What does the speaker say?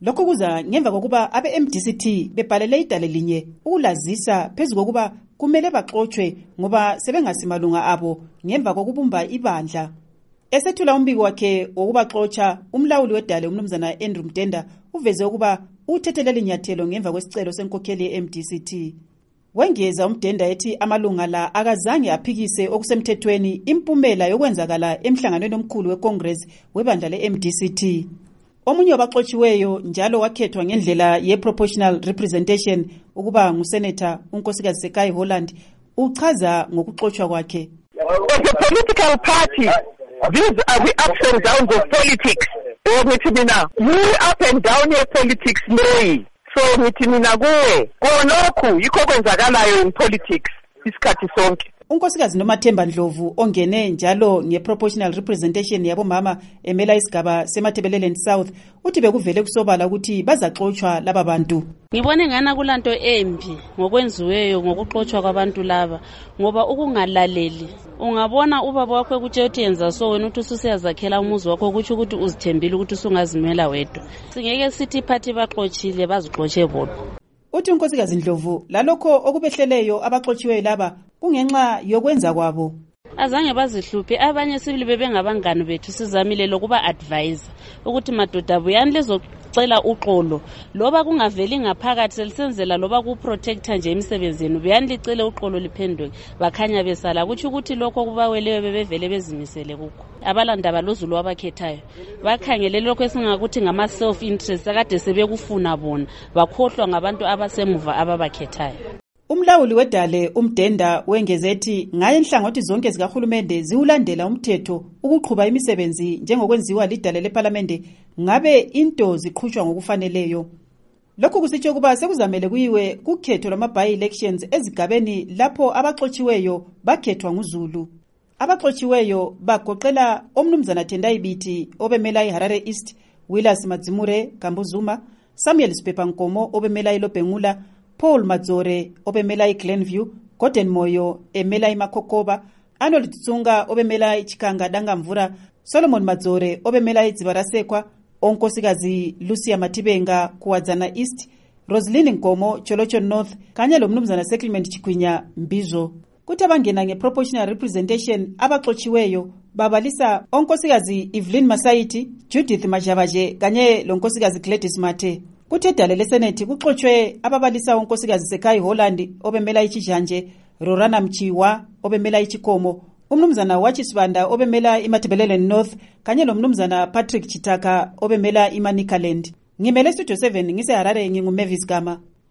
Lokho kuza ngemva kokuba abe-MDCT bebhalele idale linye ukulazisa phezu kokuba kumele baxotshwe ngoba sebengasimalunga abo ngemva kokubumba ibandla. Esethula umbiko wakhe wokubaxotsha, umlawuli wedale umnumzana Andrew Mtenda uveze ukuba uthethelele inyathelo ngemva kwesicelo senkokheli ye-MDCT. Wengeza uMtenda ethi amalunga la akazange aphikise okusemthethweni impumela yokwenzakala emhlanganweni omkhulu weCongress webandla le-MDCT. Omunye wabaxotshiweyo njalo wakhethwa ngendlela ye-proportional representation ukuba ngusenator unkosikazi Sekai Holland uchaza ngokuxotshwa kwakhe. As a political party, these are the ups and downs of politics. Up and down your politics no. So ngithi mina kuwe konokhu yikho kwenzakalayo in politics isikhathi sonke. Unkosikazi Nomathemba Ndlovu ongene njalo nge-proportional representation yabomama emela isigaba seMatabeleland South uthi bekuvele kusobala ukuthi bazaxotshwa laba bantu. Ngibone ngana kulanto embi ngokwenziweyo ngokuxotshwa kwabantu laba ngoba ukungalaleli ungabona ubaba wakho ukuthi uyenza so wena uthi ususiyazakhela umuzi wakho ukuthi uzithembile ukuthi usungazimela wedwa. Singeke sithi party baxotshile bazixotshe bodwa. Uthi unkosikazi Ndlovu lalokho okubehleleyo abaxotshiweyo laba kungenxa yokwenza kwabo. Azange bazihluphe, abanye sibili bebengabangani bethu sizamile lokuba advise ukuthi madoda buyani lezocela uxolo loba kungaveli ngaphakathi selisenzela loba ku protector nje emsebenzini buyani licele uxolo liphenduke bakhanya besala ukuthi lokho kubawelewe bebevele bezimisele kukho. Abalanda balozulu abakhethayo bakhangele lokho esingakuthi ngama self interest akade sebekufuna bona bakhohlwa ngabantu abasemuva ababakhethayo. Umlawuli wedale uMtenda wengeze ethi ngaye inhlangothi zonke zikahulumende ziwulandela umthetho ukuqhuba imisebenzi njengokwenziwa lidale leParliament ngabe into ziqhutshwa ngokufaneleyo. Lokhu kusitsho kuba sekuzamele kuyiwe kukhetho lwama-by elections ezigabeni lapho abaxotshiweyo bakhethwa nguZulu. Abaxotshiweyo bagoqela omnumzana Tendai Biti obemela iHarare East, Willis Madzimure Kambuzuma, Samuel Sipepa Nkomo obemela iLobhengula, Paul Madzore obemela iGlenview, Gordon Moyo emela iMakhokoba, Arnold Tsunga obemela iChikanga Dangamvura, Solomon Madzore obemela iDzibarasekwa, onkosikazi Lucia Matibenga kuwadzana East, Roslyn Nkomo Cholocho North kanye lomnumzana Settlement Chikwinya Mbizo. Kuthi abangena nge-proportional representation abaxotshiweyo babalisa onkosikazi Evelyn Masaiti, Judith Majabaje kanye lonkosikazi Gladys Mathe. Kuthi edale leSenate kuxotshwe ababalisa unkosikazi Sekai Holland obemela iChijanje, Rorana Mchiwa obemela iChikomo, umnumzana Wachisibanda obemela iMatabeleland North kanye lomnumzana Patrick Chitaka obemela iManikaland. Ngimele Studio 7 ngise Harare nginguMavis Gama.